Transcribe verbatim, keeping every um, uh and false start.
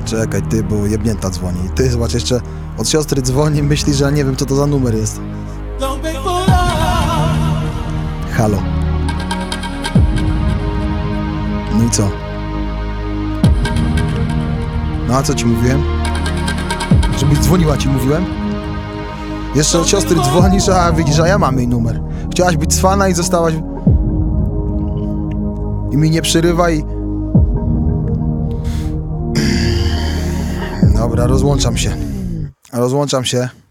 Czekaj, ty, bo jebnięta dzwoni. Ty, zobacz, jeszcze od siostry dzwoni, myśli, że ja nie wiem, co to za numer jest. Halo. No i co? No a co ci mówiłem? Żebyś dzwoniła, ci mówiłem? Jeszcze od siostry dzwonisz, a widzisz, a ja mam jej numer. Chciałaś być cwana i zostałaś... I mi nie przerywaj. Dobra, rozłączam się. Rozłączam się.